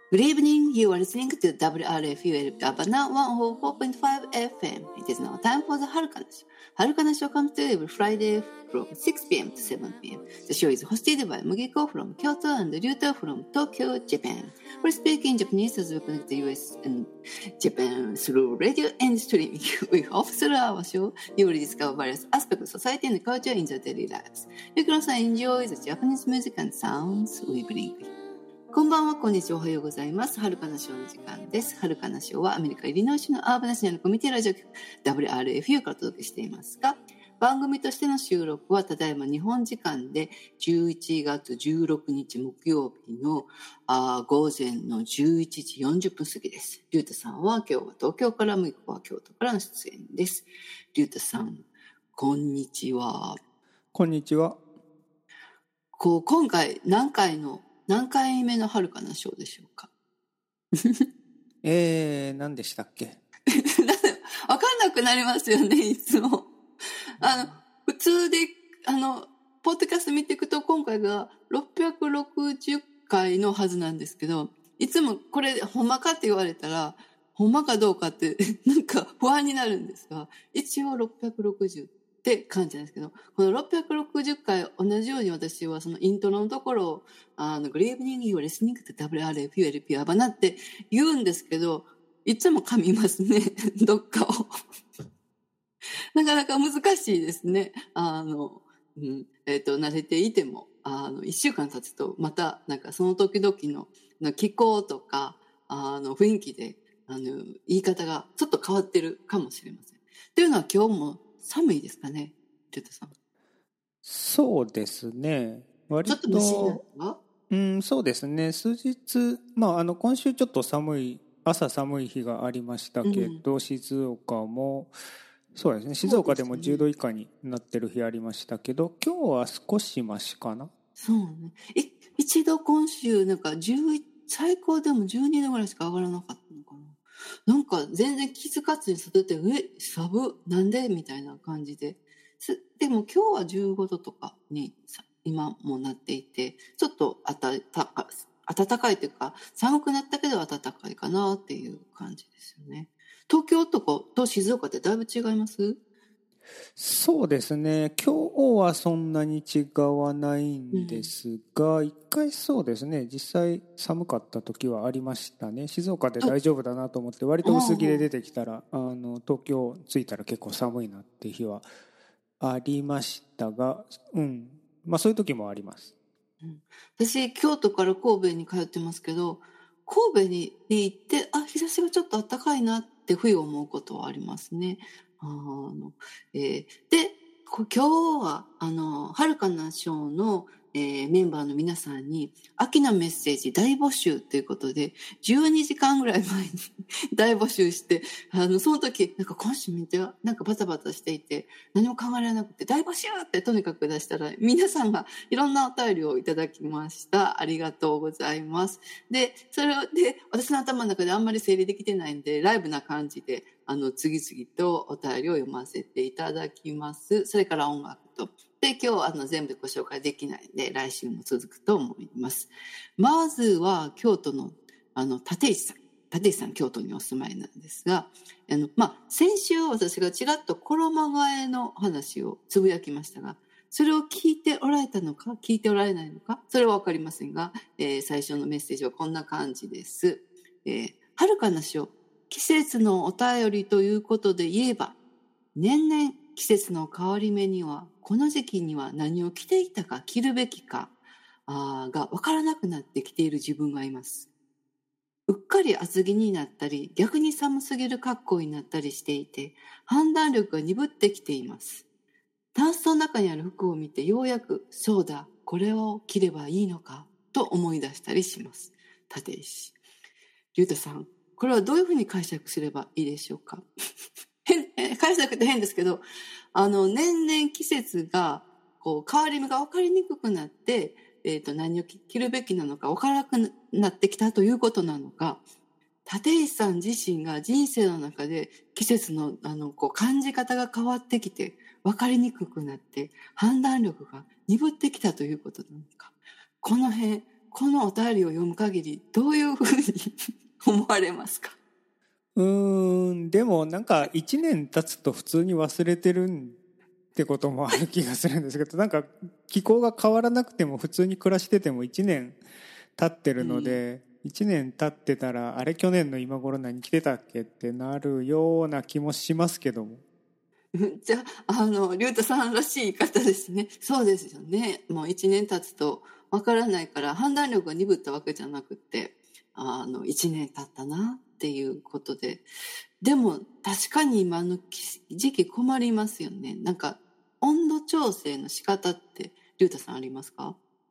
Good evening, you are listening to WRFU Gabana 104.5 FM. It is now time for the Harukana Show. Harukana Show comes to you every Friday from 6 p.m. to 7 p.m. The show is hosted by Mugiko from Kyoto and Ryuta from Tokyo, Japan. We speak in Japanese as we connect the US and Japan through radio and streaming. We hope through our show you will discover various aspects of society and culture in your daily lives. You can also enjoy the Japanese music and sounds we bring. こんばんは、こんにちは、おはようございます。はるかなショーの時間です。はるかなショーはアメリカ・イリノイ州のアーバナシナルコミュニティラジオ局 WRFU からお届けしていますが、番組としての収録はただいま日本時間で11月16日木曜日の午前の11時40分過ぎです。リュウタさんは今日は東京から、ムイコは京都からの出演です。リュウタさん、こんにちは。 こんにちは。 今回何回目のはるかなショーでしょうか。 何でしたっけ。 わかんなくなりますよね、いつも。普通で、ポッドキャスト見ていくと、今回が660回のはずなんですけど、いつもこれ、ほんまかって言われたら、ほんまかどうかって、なんか不安になるんですが、一応660って感じなんですけど、この660回同じように私はそのイントロのところを、Good evening, you are listening to WRFU アバナって言うんですけど、いつも噛みますね、どっかを。なかなか難しいですね。慣れていても、1週間経つと、また、なんかその時々の気候とか、雰囲気で、言い方がちょっと変わってるかもしれません。というのは今日も寒いですかね、リュウタさん。 そうですね。割と。 ちょっと蒸しになった？ そうですね。数日、今週ちょっと朝寒い日がありましたけど、静岡も、そうですね。静岡でも10度以下になってる日ありましたけど、今日は少しマシかな。 そうね。一度今週、なんか最高でも12度ぐらいしか上がらなかったのかな。なんか全然気づかずに外で、なんでみたいな感じで。でも今日は15度とかに今もなっていて、ちょっと暖かいというか、寒くなったけど暖かいかなっていう感じですよね。東京と静岡ってだいぶ違います？ そうですね。今日はそんなに違わないんですが、一回そうですね、実際寒かった時はありましたね。静岡で大丈夫だなと思って割と薄着で出てきたら、東京着いたら結構寒いなって日はありましたが、そういう時もあります。 私、京都から神戸に通ってますけど、神戸に行って、日差しがちょっと暖かいなって冬思うことはありますね。で、今日は、はるかなショーの、メンバーの皆さんに、秋のメッセージ大募集ということで、12時間ぐらい前に大募集して、その時、なんか今週めっちゃ、なんかバタバタしていて、何も考えられなくて、大募集ってとにかく出したら、皆さんがいろんなお便りをいただきました。ありがとうございます。で、それで、私の頭の中であんまり整理できてないんで、ライブな感じで、次々とお便りを読ませていただきます。それから音楽と。で、今日全部ご紹介できないので、来週も続くと思います。まずは、京都の、立石さん。立石さん、京都にお住まいなんですが、先週私がちらっと衣替えの話をつぶやきましたが、それを聞いておられたのか、聞いておられないのか、それはわかりませんが、最初のメッセージはこんな感じです。はるかなしょ、季節のお便りということで言えば、年々季節の変わり目には、この時期には何を着ていたか、着るべきかがわからなくなってきている自分がいます。うっかり厚着になったり、逆に寒すぎる格好になったりしていて、判断力が鈍ってきています。タンスの中にある服を見て、ようやく、そうだ、これを着ればいいのか、と思い出したりします。立石。リュウタさん、これはどういうふうに解釈すればいいでしょうか？解釈って変ですけど、年々季節が、変わり目が分かりにくくなって、何を着るべきなのか分からなくなってきたということなのか、立石さん自身が人生の中で季節の、感じ方が変わってきて、分かりにくくなって、判断力が鈍ってきたということなのか。この辺、 このお便りを読む限りどういうふうに思われますか？ でもなんか1年経つと普通に忘れてるってこともある気がするんですけど、なんか気候が変わらなくても普通に暮らしてても1年経ってるので、1年経ってたらあれ去年の今頃何着てたっけってなるような気もしますけども。 じゃあ、竜太さんらしい方ですね。そうですよね。もう1年経つとわからないから、判断力が鈍ったわけじゃなくて、1年経ったなっていうことで。でも、確かに今の時期困りますよね。なんか、温度調整の仕方って、竜太さんありますか？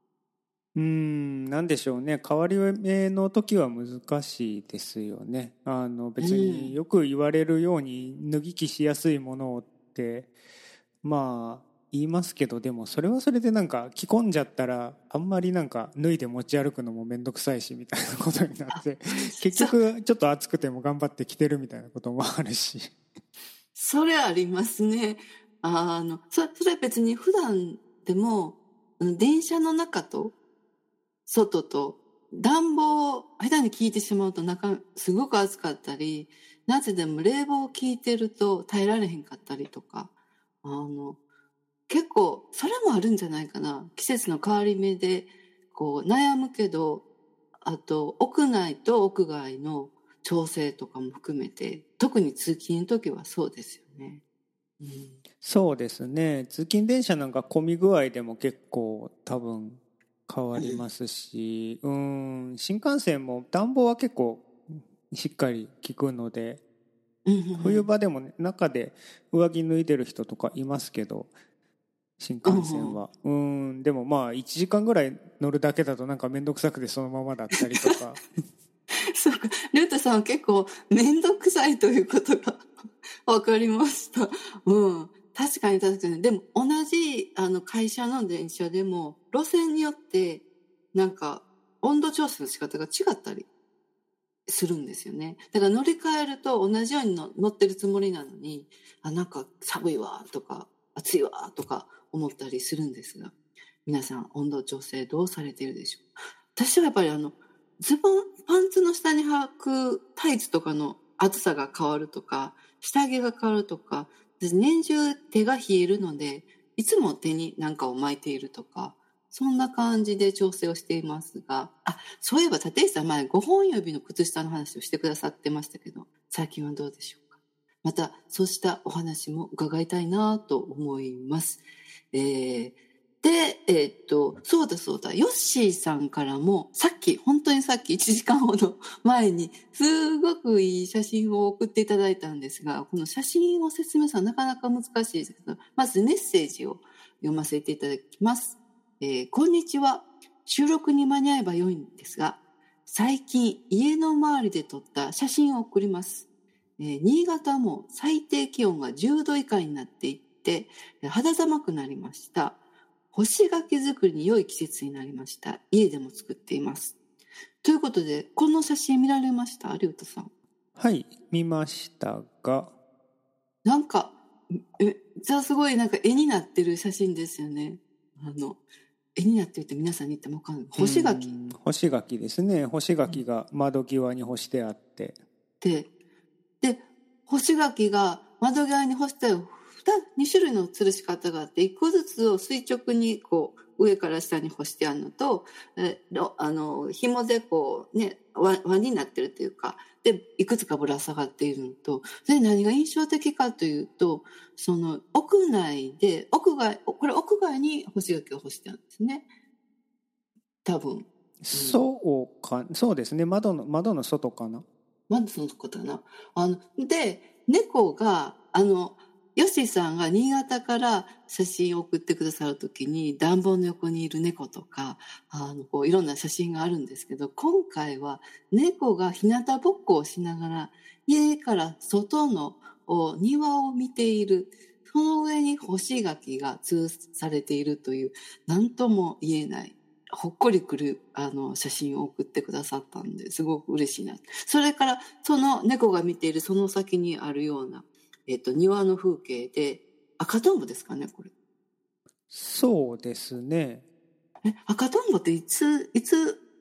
なんでしょうね。変わり目の時は難しいですよね。別によく言われるように脱ぎ着しやすいものってまあ言いますけど、でもそれはそれでなんか着込んじゃったらあんまりなんか脱いで持ち歩くのもめんどくさいしみたいなことになって結局ちょっと暑くても頑張って着てるみたいなこともあるし。 それありますね。それは別に普段でも、電車の中と外と暖房を下手に効いてしまうと中すごく暑かったり、夏でも冷房を効いてると耐えられへんかったりとか、あの結構それもあるんじゃないかな。季節の変わり目でこう悩むけど、あと屋内と屋外の調整とかも含めて、特に通勤の時はそうですよね。うん、 そうですね。通勤電車なんか混み具合でも結構多分変わりますし、新幹線も暖房は結構しっかり効くので、冬場でもね、中で上着脱いでる人とかいますけど、新幹線は。でもまあ1時間ぐらい乗るだけだとなんかめんどくさくてそのままだったりとか。 そうか、りゅうたさんは結構めんどくさいということがわかりました。確かに確かに。でも同じ会社の電車でも路線によってなんか温度調整の仕方が違ったりするんですよね。だから乗り換えると同じように乗ってるつもりなのに、なんか寒いわとか暑いわとか思ったりするんですが、皆さん温度調整どうされているでしょう？私はやっぱりパンツの下に履くタイツとかの厚さが変わるとか、下着が変わるとか、年中手が冷えるので、いつも手に何かを巻いているとか、そんな感じで調整をしていますが、そういえば立石さん前5本指の靴下の話をしてくださってましたけど、最近はどうでしょうか？またそうしたお話も伺いたいなと思います。で、そうだそうだ、ヨッシーさんからも、本当にさっき1時間ほど前に、すごくいい写真を送っていただいたんですが、この写真を説明するのはなかなか難しいですけど、まずメッセージを読ませていただきます。こんにちは。収録に間に合えば良いんですが、最近家の周りで撮った写真を送ります。新潟も最低気温が10度以下になっていって、肌寒くなりました。干し柿作りに良い季節になりました。家でも作っています。ということで、この写真見られました？りゅうたさん。 はい、見ましたが。 なんか、すごいなんか絵になってる写真ですよね。絵になってるって皆さんに言っても分かんない。干し柿。 干し柿ですね。干し柿が窓際に干してあって。 で、干し柿が窓際に干してある2種類の吊るし方があって、1個ずつを垂直にこう上から下に干してあるのと、紐でこうね、輪になってるというか、で、いくつかぶら下がっているのと、で、何が印象的かというと、その屋内で、これ屋外に干し柿を干してあるんですね。多分。 そうですね。窓の外かな。 なんでそのことかな。で、猫が、ヨッシーさんが新潟から写真を送ってくださるときに、暖房の横にいる猫とか、こういろんな写真があるんですけど、今回は猫が日向ぼっこをしながら、家から外の庭を見ている、その上に干し柿が吊るされているという、何とも言えない、ほっこりくる写真を送ってくださったんですごく嬉しいな。それからその猫が見ているその先にあるような、庭の風景で赤とんぼですかね、これ。 そうですね。 赤とんぼっていつ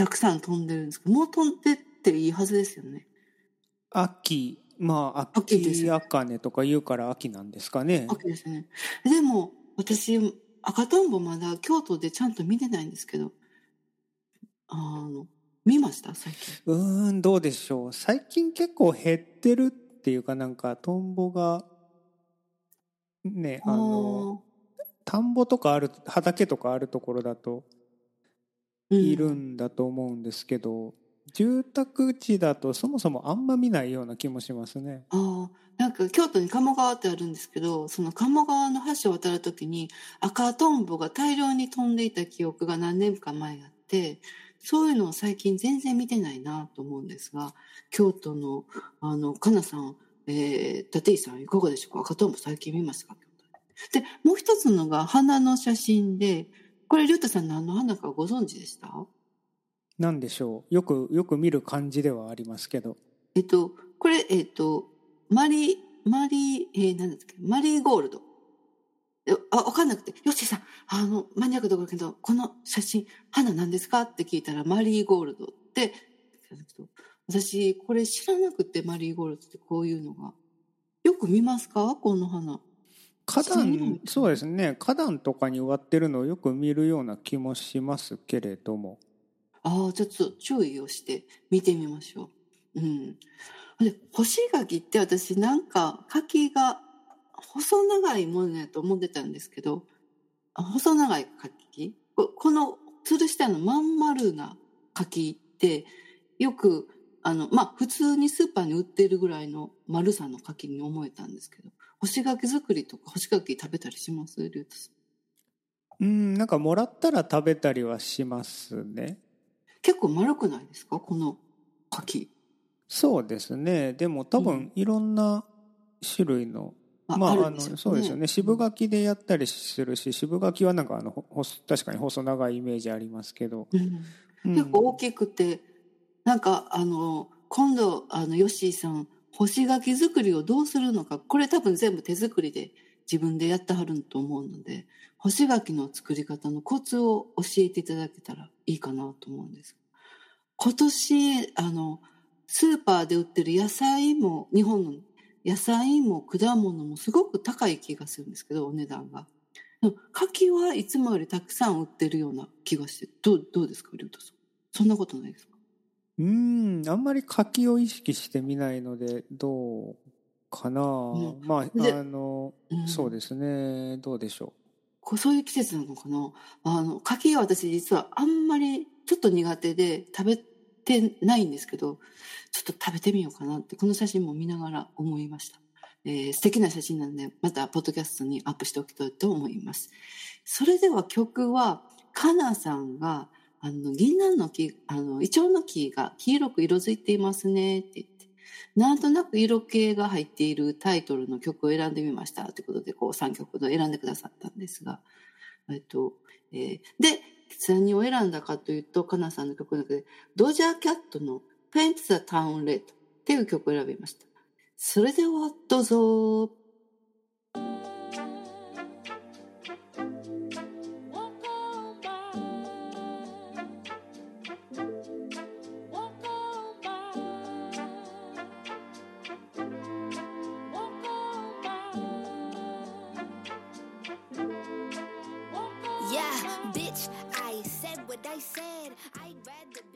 たくさん飛んでるんですけど、もう飛んでっていいはずですよね。 秋、 秋ですね。 秋茜とか言うから秋なんですかね。 秋ですね。でも、私、赤とんぼまだ京都でちゃんと見てないんですけど、見ました最近。 どうでしょう。最近結構減ってるっていうか、なんかトンボがね、田んぼとかある、畑とかあるところだといるんだと思うんですけど、住宅地だとそもそもあんま見ないような気もしますね。 なんか京都に鴨川ってあるんですけど、その鴨川の橋を渡るときに赤とんぼが大量に飛んでいた記憶が何年か前あって、そういうのを最近全然見てないなと思うんですが、京都のかなさん、立石さんいかがでしょうか。赤とんぼ最近見ましたか。で、もう一つのが花の写真で、これ、りゅうたさん何の花かご存知でした？ なんでしょう。よく見る感じではありますけど。 これ、なんですか、マリーゴールド。わかんなくて、よっしーさん、マニアックだけど、この写真、花何ですかって聞いたら、マリーゴールドって、私、これ知らなくて、マリーゴールドってこういうのが。よく見ますかこの花。 そうですね。花壇とかに植わってるのをよく見るような気もしますけれども。 ちょっと注意をして見てみましょう。で、干し柿って私なんか柿が細長いものやと思ってたんですけど、細長い柿、この吊るしたのまん丸な柿ってよく普通にスーパーに売っているぐらいの丸さの柿に思えたんですけど、干し柿作りとか干し柿食べたりします？リュウタさん。 なんかもらったら食べたりはしますね。 結構丸くないですかこの柿。 そうですね。でも多分いろんな種類の、そうですよね。渋柿でやったりするし、渋柿はなんか確かに細長いイメージありますけど。 結構大きくて、なんか今度ヨッシーさん干し柿作りをどうするのか、これ多分全部手作りで自分でやってはると思うので、干し柿の作り方のコツを教えていただけたらいいかなと思うんです。今年スーパーで売ってる野菜も、日本の野菜も果物もすごく高い気がするんですけど、お値段が。柿はいつもよりたくさん売ってるような気がして、どうですか、りょうたさん。そんなことないですか？ あんまり柿を意識してみないので、どうかな。そうですね。どうでしょう。そういう季節なのかな。柿は私実はあんまりちょっと苦手で食べてないんですけど、ちょっと食べてみようかなって、この写真も見ながら思いました。素敵な写真なんで、またポッドキャストにアップしておきたいと思います。それでは曲は、かなさんが、銀杏の木、イチョウの木が黄色く色づいていますねって言って、なんとなく色気が入っているタイトルの曲を選んでみましたということで、3曲で選んでくださったんですが、で、何を選んだかというと、かなさんの曲の中で、ドジャーキャットの Paint the Town Red っていう曲を選びました。それではどうぞ。 Yeah, bitch, I said what I said. I'd rather